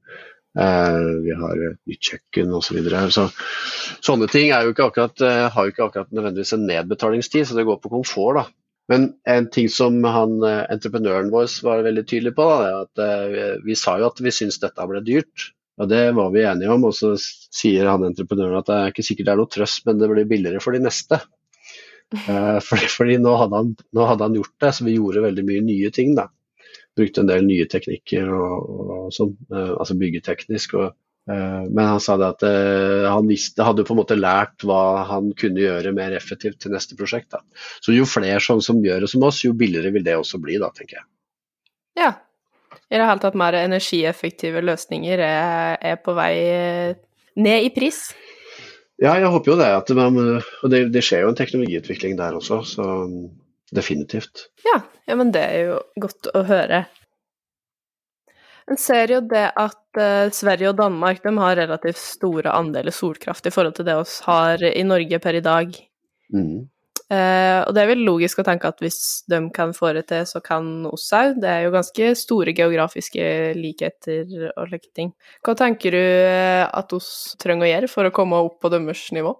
Uh, vi har et nytt kjøkken og så videre. Så, sånne ting er jo ikke akkurat, uh, har jo ikke akkurat nødvendigvis en nedbetalingstid, så det går på komfort da. Men en ting som han, uh, entreprenøren vår var veldig tydelig på, da, er at uh, vi sa jo at vi synes dette ble dyrt, og det var vi enige om, og så sier han entreprenøren at det er ikke sikkert det er noe trøst, men det blir billigere for de neste. Uh, fordi, fordi nå hadde, han, nå hadde han gjort det, så vi gjorde veldig mye nye ting da. Brukte en del nye teknikker og, og sånn, uh, altså byggeteknisk. Og, uh, men han sa det at uh, han visste, hadde på en måte lært hva han kunne gjøre mer effektivt til neste prosjekt. Da. Så jo flere sånn som gjør det som oss, jo billigere vil det også bli, da, tenker jeg. Ja, i det hele tatt mer energieffektive løsninger er, er på vei ned i pris. Ja, jeg håper jo det. At man, og det, det skjer jo en teknologiutvikling der også, så... Definitivt. Ja, ja, men det er jo godt å høre. En ser jo det at uh, Sverige og Danmark, de har relativt store andeler solkraft i forhold til det oss har i Norge per i dag. Mm. Uh, og det er vel logisk å tenke at hvis de kan få det til, så kan oss òg. Det er jo ganske store geografiske likheter og like ting. Hva tenker du at oss trenger å gjøre for å komme opp på deres nivå?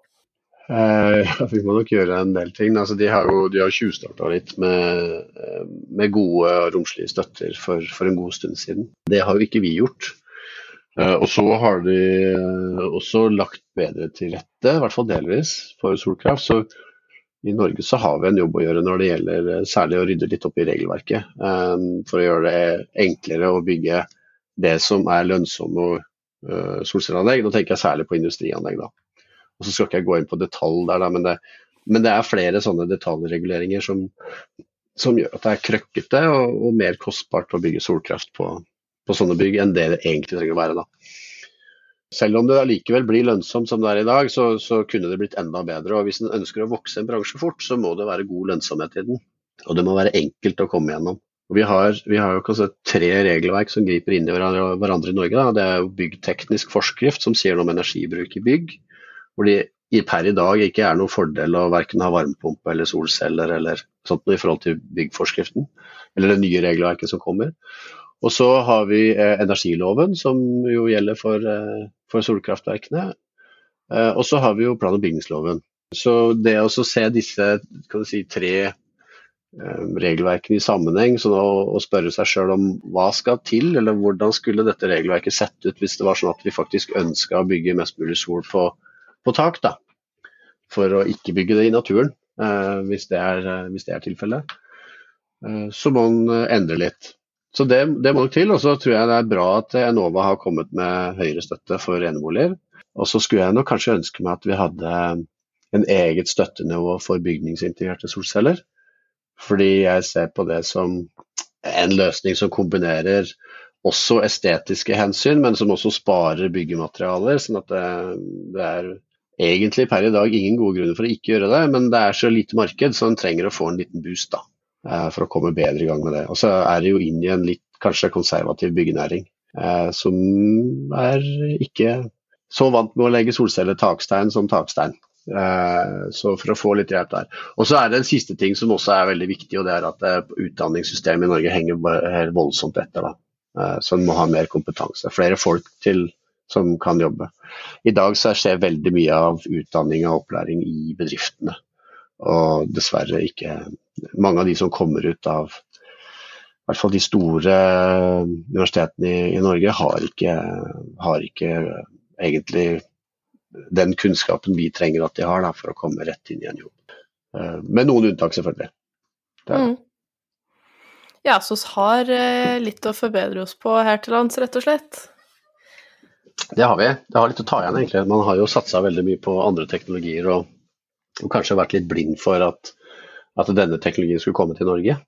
Eh, vi må nok gjøre en del ting. Altså, de har jo de har tjuvstartet litt med, med gode og romslige støtter for, for en god stund siden. Det har jo ikke vi gjort. Eh, og så har de også lagt bedre til rette, i hvert fall delvis, for solkraft. Så i Norge så har vi en jobb å gjøre når det gjelder særlig å rydde litt opp i regelverket, eh, for å gjøre det enklere å bygge det som er lønnsomme uh, solcelleanlegg. Nå tenker jeg særlig på industrianlegg da. Og så skal ikke jeg gå inn på detalj der, da, men, det, men det er flere sånne detaljreguleringer som, som gjør at det er krøkkete og, og mer kostbart å bygge solkraft på, på sånne bygg enn det det egentlig trenger å være. Da. Selv om det allikevel blir lønnsomt som det er i dag, så, så kunne det blitt enda bedre. Og hvis en ønsker å vokse en bransje fort, så må det være god lønnsomhet i den. Og det må være enkelt å komme gjennom. Og vi har, vi har jo kanskje tre regelverk som griper inn i hverandre, hverandre i Norge. Da. Det er jo byggteknisk forskrift som sier noe om energibruk i bygg, hvor det per i dag ikke er noen fordel å hverken ha varmepumpe eller solceller eller sånt i forhold til byggforskriften, eller det nye regelverket som kommer. Og så har vi eh, energiloven, som jo gjelder for, eh, for solkraftverkene, eh, og så har vi jo plan- og bygningsloven. Så det å se disse kan du si, tre eh, regelverkene i sammenheng, så å, å spørre seg selv om hva skal til, eller hvordan skulle dette regelverket sett ut hvis det var sånn at vi faktisk ønsket å bygge mest mulig sol på på tak da, for å ikke bygge det i naturen, eh, hvis, det er, hvis det er tilfellet. Eh, så må man endre litt. Så det, det må nok til, og så tror jeg det er bra at Enova har kommet med høyere støtte for eneboliger. Og så skulle jeg nok kanskje ønske meg at vi hadde en eget støttenivå for bygningsintegrerte solceller. Fordi jeg ser på det som en løsning som kombinerer også estetiske hensyn, men som også sparer byggematerialer, sånn at det, det er egentlig per i dag ingen gode grunner for å ikke gjøre det, men det er så lite marked, så den trenger å få en liten boost da, for å komme bedre i gang med det. Og så er det jo inn i en litt kanskje konservativ byggenæring, som er ikke så vant med å legge solceller takstein som takstein. Så for å få litt hjelp der. Og så er det en siste ting som også er veldig viktig, og det er at utdanningssystemet i Norge henger voldsomt etter da. Så den må ha mer kompetanse. Flere folk til som kan jobbe. I dag så skjer veldig mye av utdanning og opplæring i bedriftene. Og dessverre ikke mange av de som kommer ut av i hvert fall de store universitetene i, i Norge har ikke, har ikke egentlig den kunnskapen vi trenger at de har da, for å komme rett inn i en jobb. Med noen unntak selvfølgelig. Mm. Ja, så vi har litt å forbedre oss på her til lands, rett og slett. Det har vi. Det har litt å ta igjen egentlig. Man har jo satset veldig mye på andre teknologier og, og kanskje vært litt blind for at, at denne teknologien skulle komme til Norge.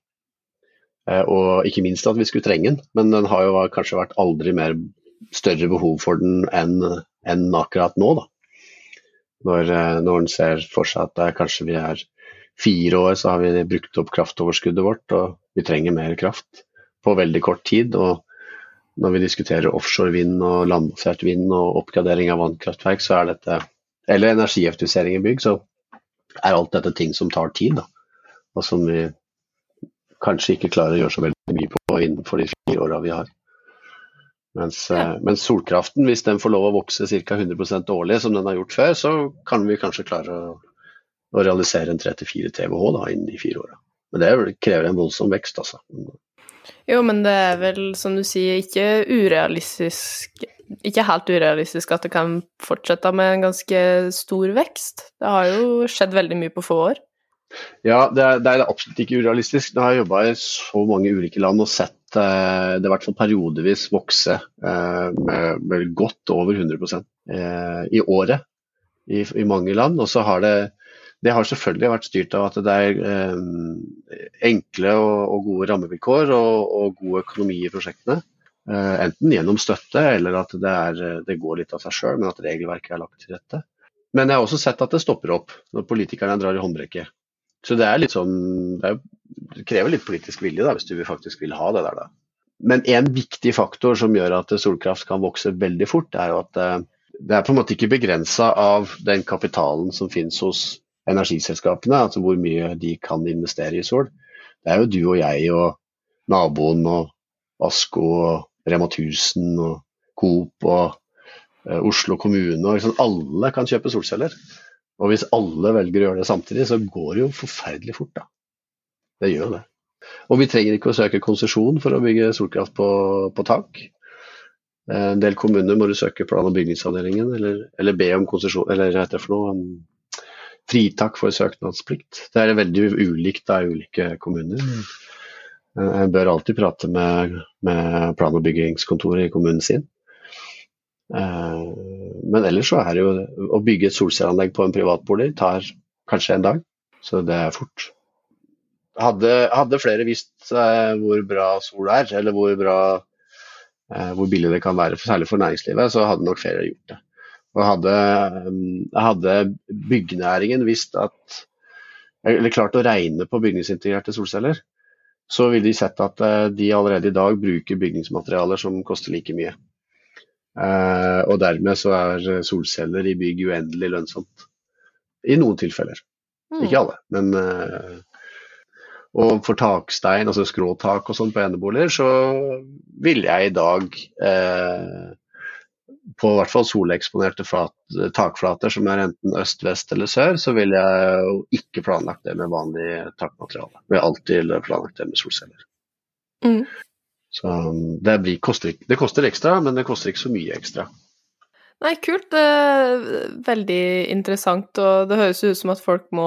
Og ikke minst at vi skulle trenge den, men den har jo kanskje vært aldri mer større behov for den enn, enn akkurat nå da. Når, når den ser for seg at det er, kanskje vi er fire år, så har vi brukt opp kraftoverskuddet vårt, og vi trenger mer kraft på veldig kort tid, og når vi diskuterer offshore vind og landbasert vind og oppgradering av vannkraftverk, så er dette, eller energieffektivisering i bygg, så er alt dette ting som tar tid da, og som vi kanskje ikke klarer å gjøre så veldig mye på innenfor de fire årene vi har. Mens, ja. mens solkraften, hvis den får lov å vokse ca. hundre prosent årlig, som den har gjort før, så kan vi kanskje klare å, å realisere en tre til fire terawattimer da, innen de fire årene. Men det krever en voldsom vekst, altså. Jo, men det er vel, som du sier, ikke urealistisk, ikke helt urealistisk at det kan fortsette med en ganske stor vekst. Det har jo skjedd veldig mye på få år. Ja, det er, det er absolutt ikke urealistisk. Nå har jeg jobbet i så mange ulike land og sett eh, det i hvert fall periodevis vokse eh, med, med godt over hundre prosent eh, i året i, i mange land. Og så har det, det har selvfølgelig vært styrt av at det er eh, enkle og, og gode rammevilkår og, og god økonomi i prosjektene. Eh, enten gjennom støtte eller at det, er, det går litt av seg selv, men at regelverket er lagt til rette. Men jeg har også sett at det stopper opp når politikerne drar i håndbrekket. Så det er litt sånn, det, er, det krever litt politisk vilje da, hvis du faktisk vil ha det der da. Men en viktig faktor som gjør at solkraft kan vokse veldig fort, er jo at det er på en måte ikke begrenset av den kapitalen som finnes hos energiselskapene, altså hvor mye de kan investere i sol. Det er jo du og jeg og naboen og Asko og Rema tusen og Coop og uh, Oslo kommune, og liksom alle kan kjøpe solceller. Og hvis alle velger å gjøre det samtidig, så går det jo forferdelig fort da. Det gjør det. Og vi trenger ikke å søke konsesjon for å bygge solkraft på, på tak. En del kommuner må du søke plan- og bygningsavdelingen, eller, eller be om konsesjon, eller hva heter det for noe, um, fritak for søknadsplikt. Det er veldig ulikt av ulike kommuner. En bør alltid prate med, med plan- og byggingskontoret i kommunen sin. Men ellers så er det jo å bygge et solcelleanlegg på en privatbolig tar kanskje en dag, så det er fort. Hadde, hadde flere visst eh, hvor bra sol er, eller hvor, bra, eh, hvor billig det kan være, særlig for næringslivet, så hadde nok flere gjort det. Og hadde, hadde byggenæringen visst at, eller klart å regne på bygningsintegrerte solceller, så ville de sett at eh, de allerede i dag bruker bygningsmaterialer som koster like mye. Uh, og dermed så er solceller i bygg uendelig lønnsomt i noen tilfeller, mm. ikke alle, men uh, og for takstein, altså skråtak og sånn på eneboliger, så vil jeg i dag uh, på hvert fall soleksponerte flat, takflater som er enten øst, vest eller sør, så vil jeg ikke planlagt det med vanlig takmateriale. Jeg vil alltid planlagt det med solceller. Mm. Så det, blir, koster, det koster ekstra, men det koster ikke så mye ekstra. Nei, kult. Det er veldig interessant, og det høres ut som at folk må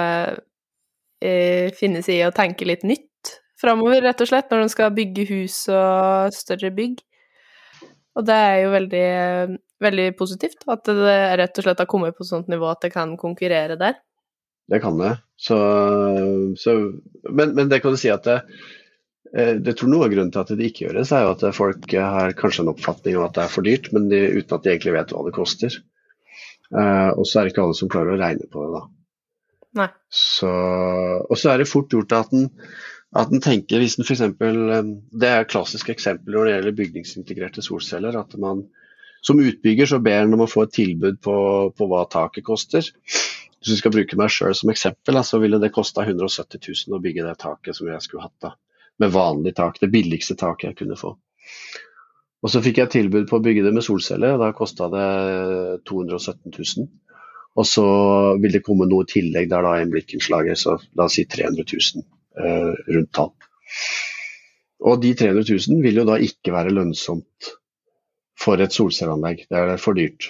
eh, finne seg i å tenke litt nytt fremover, rett og slett, når de skal bygge hus og større bygg. Og det er jo veldig, veldig positivt at det rett og slett har kommet på et sånt nivå at det kan konkurrere der. Det kan det. Så, så, men, men det kan du si at det, det tror noe av grunnen til at det ikke gjøres, er jo at folk har kanskje en oppfatning av at det er for dyrt, men de, uten at de egentlig vet hva det koster. Uh, og så er det ikke alle som klarer å regne på det da. Nei. Så, og så er det fort gjort at den, at den tenker, hvis den for eksempel, det er et klassisk eksempel når det gjelder bygningsintegrerte solceller, at man som utbygger så ber den om å få et tilbud på, på hva taket koster. Hvis du skal bruke meg selv som eksempel, så ville det koste hundre og sytti tusen å bygge det taket som jeg skulle hatt da, med vanlig tak, det billigste taket jeg kunne få. Og så fikk jeg tilbud på å bygge det med solceller, og da kostet det to hundre og sytten tusen. Og så vil det komme noe i tillegg der da, en blikkenslager, så la oss si tre hundre tusen eh, rundt tall. Og de tre hundre tusen vil jo da ikke være lønnsomt for et solcelleanlegg, det er for dyrt.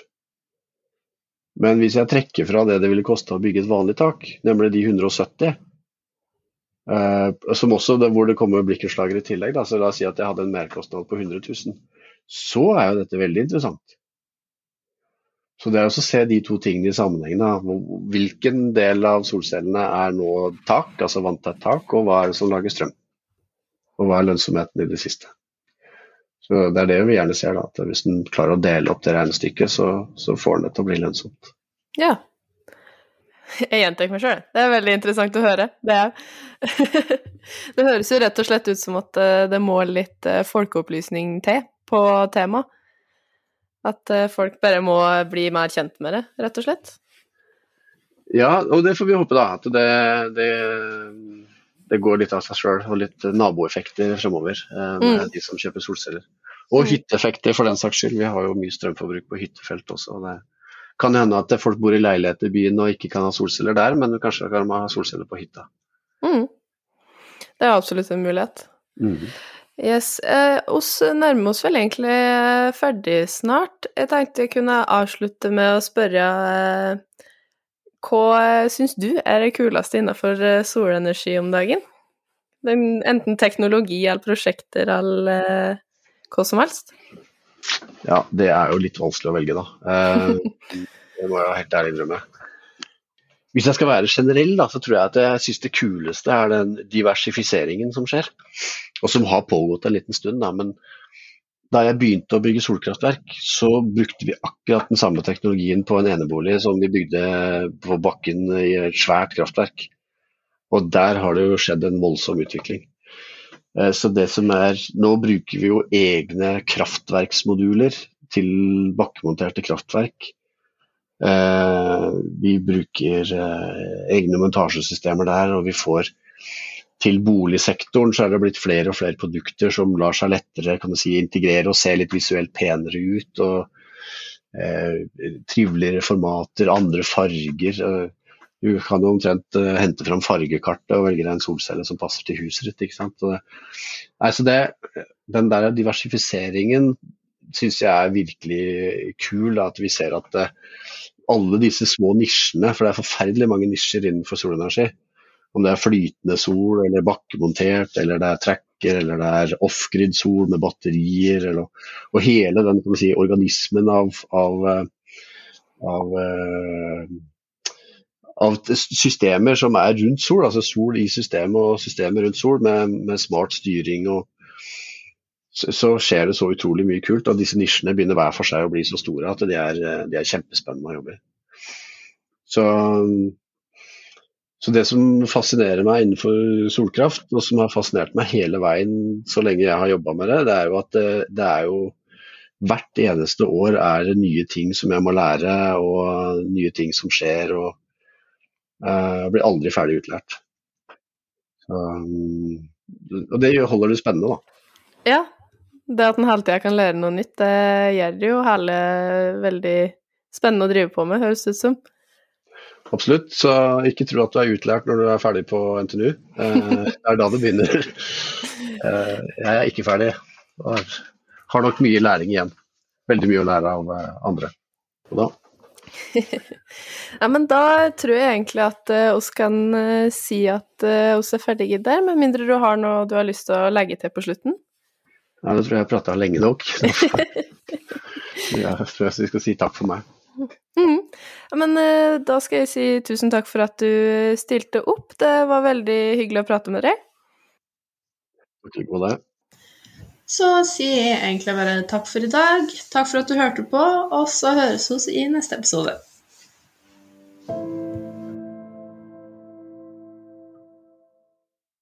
Men hvis jeg trekker fra det det ville koste å bygge et vanlig tak, nemlig de hundre og sytti, eh, som også det, hvor det kommer blikkenslager i tillegg, da, så la oss si at jeg hadde en merkostnad på hundre tusen, så er jo dette veldig interessant. Så det er også å se de to tingene i sammenheng, da. Hvilken del av solcellene er nå tak, altså vanntett tak, og hva er det som lager strøm? Og hva er lønnsomheten i det siste? Så det er det vi gjerne ser da, at hvis den klarer å dele opp det regnestykket, så, så får den det til å bli lønnsomt. Ja, jeg gjentar meg selv. Det er veldig interessant å høre. Det, er det høres jo rett og slett ut som at det må litt folkeopplysning til på tema. At folk bare må bli mer kjent med det, rett og slett. Ja, og det får vi håpe da, at det, det, det går litt av seg selv, og litt naboeffekter fremover med mm. de som kjøper solceller. Og mm. hytteeffekter for den saks skyld. Vi har jo mye strømforbruk på hyttefelt også, og det kan hende at folk bor i leilighet i byen og ikke kan ha solceller der, men kanskje kan man ha solceller på hytta. Mm. Det er absolutt en mulighet. Mm. Yes, eh, oss nærmer oss vel egentlig ferdig snart. Jeg tenkte jeg kunne avslutte med å spørre eh, hva synes du er det kuleste innenfor solenergi om dagen? Den, enten teknologi eller prosjekter eller eh, hva som helst? Ja, det er jo litt vanskelig å velge da. Eh, det må jeg jo helt ærlig innrømme. Hvis jeg skal være generell da, så tror jeg at jeg synes det kuleste er den diversifiseringen som skjer, og som har pågått en liten stund da, men da jeg begynte å bygge solkraftverk, så brukte vi akkurat den samme teknologien på en enebolig som vi bygde på bakken i et svært kraftverk. Og der har det jo skjedd en voldsom utvikling. Så det som er, nå bruker vi jo egne kraftverksmoduler til bakkemonterte kraftverk. Uh, vi bruker uh, egne montasjesystemer der, og vi får til boligsektoren så er det blitt flere og flere produkter som lar seg lettere, kan du si, integrere og se litt visuelt penere ut, og uh, triveligere formater, andre farger. Uh, du kan jo omtrent uh, hente fram fargekartet og velge deg en solcelle som passer til huset ditt, ikke sant? Og det, altså det, den der diversifiseringen synes jeg er virkelig kul, da, at vi ser at uh, alle disse små nisjene, for det er forferdelig mange nisjer innenfor solenergi, om det er flytende sol, eller bakkemontert, eller det er tracker, eller det er off-grid sol med batterier, eller, og hele den, kan man si, organismen av, av, av, av systemer som er rundt sol, altså sol i systemet og systemet rundt sol, med, med smart styring og så skjer det så utrolig mye kult, og disse nisjene begynner hver for seg å bli så store at de er, de er kjempespennende å jobbe i. Så, så det som fascinerer meg innenfor solkraft, og som har fascinert meg hele veien så lenge jeg har jobbet med det, det er jo at det, det er jo hvert eneste år er det nye ting som jeg må lære, og nye ting som skjer, og uh, blir aldri ferdig utlært. Så, og det holder det spennende da. Ja. Det at en hele tiden kan lære noe nytt, det gjør det jo hele veldig spennende å drive på med, høres ut som. Absolutt, så ikke tro at du er utlært når du er ferdig på N T N U. Det er da det begynner. Jeg er ikke ferdig, og har nok mye læring igjen. Veldig mye å lære av andre. Og da. Ja, men da tror jeg egentlig at oss kan si at oss er ferdige der, med mindre du har noe du har lyst til å legge til på slutten. Ja, det tror jeg pratet lenge nok. Jeg tror jeg skal si takk for meg. Mm. Men eh, da skal jeg si tusen takk for at du stilte opp. Det var veldig hyggelig å prate med deg. Takk for det. Så sier jeg egentlig bare takk for i dag. Takk for at du hørte på, og så høres vi i neste episode.